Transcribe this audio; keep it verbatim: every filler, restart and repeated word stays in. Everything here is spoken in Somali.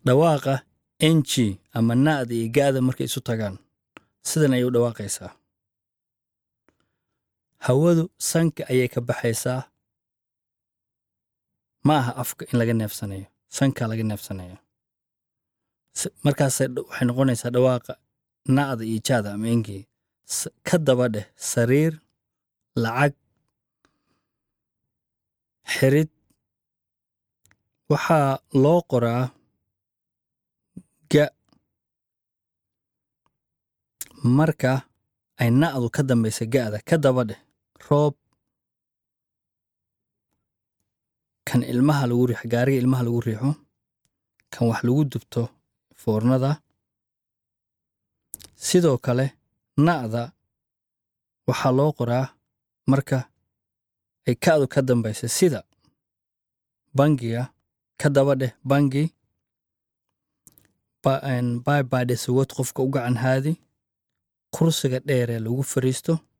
dhawaaqa enji ama naadi iyo gaada markay isu tagaan sidan ayuu dhawaaqaysaa. Hawadu sanka ayay ka baxaysaa. Ma aha afka in laga neefsanayo, sanka laga neefsanayo. Markaas waxay noqonaysaa dhawaaqa naada iyo jaada ama engi. Ka daba dheh sariir, lacag, xirid. Waxaa loo qoraa ga marka ay naadu ka dambaysa gaada. Ka daba dheh roob, kan ilmaha lagu riixo, gaariga ilmaha lagu riixo, kan wax lagu dubto foornada. Sidoo kale naada waxaa loo qoraa marka ay kaadu ka dambaysa sida bangiga. Ka daba dheh bangi, bye bye de sugod qofka u gacan haadi, kursiga dheer ee lagu fariisto.